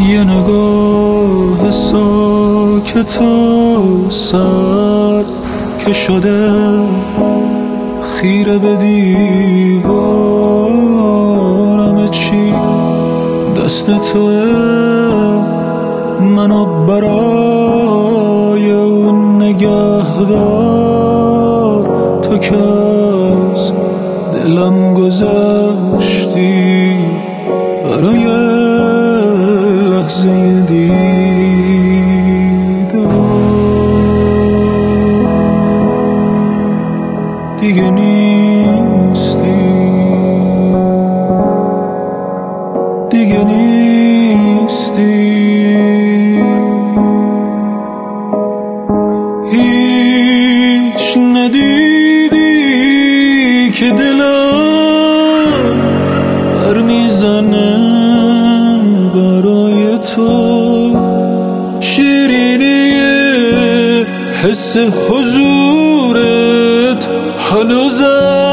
یه نگاه ساکت و سرد که شده خیره به دیوارم، چی دست توه منو برای اون نگهدار، تو که از دلم گذشتی برای لحظه دیگه نیستی، دیگه نیستی. هیچ ندیدی که دلم بر میزنه برای تو، شیرینی حس حضورت هنوزم